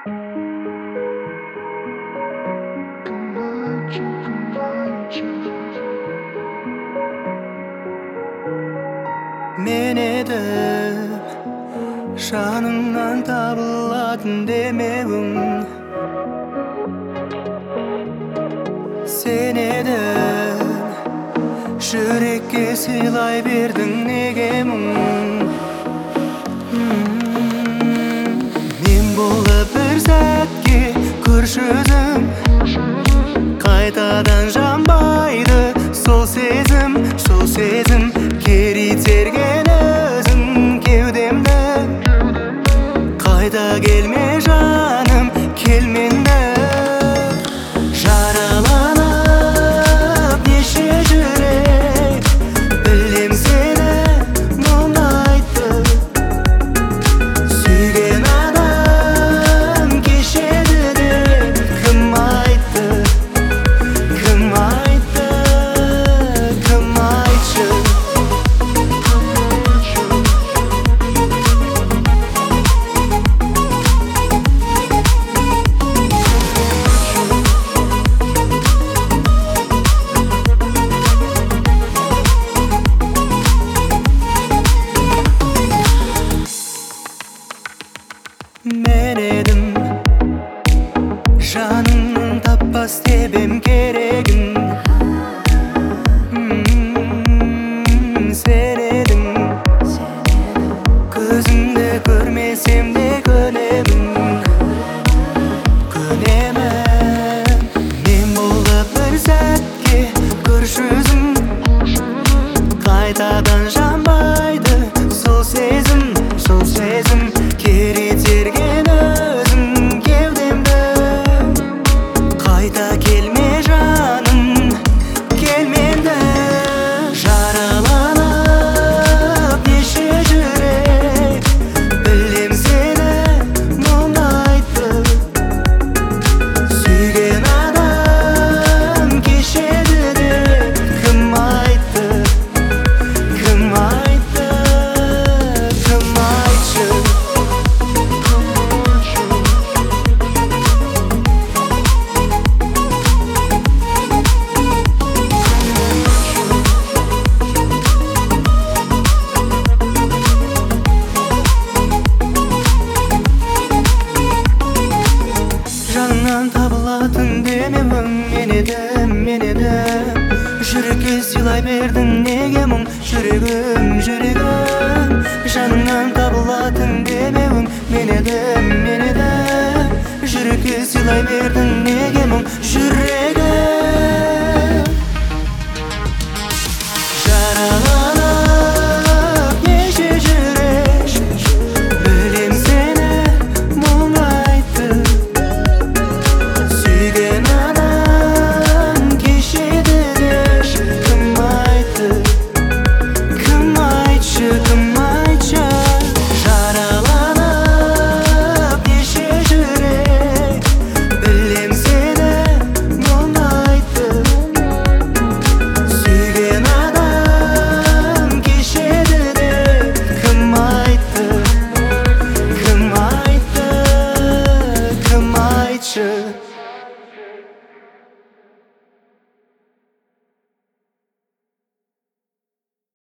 Men edip жаныңнан табылатын демеуің, сен едің жүрекке сыйлай бердің неге мұң. Мен болып бір сәтке көрші өзім, қайтадан жанбайды сол сезім керитерген өзің кеудемді. Қайта келме жаным, келменді. Жараланып неше жүрек, білем сені мұңайтты. Сүйген адам кешеді деп кім айтты, кім айтты, кім айтшы. Мен едім жаныңның таппас тебем керегін. Сен едің көзіңді көрмесем де көнемін. Мен болып бір сәтке көрші өзім, қайтадан жанбайды сол сезім керитерген өзің кеудемді. Қайта келме жаным, келменді. Жараланып неше жүрек, білем сені мұңайтты. Сүйген адам кешеді деп кім айтты, кім айтты, кім айтшы. Жаныңнан табылатын демеуің, мен едім жүрекке сыйлай бердің неге мұң. Жүрегім жаныңнан табылатын демеуің, мен едім жүрекке сыйлай бердің неге мұң.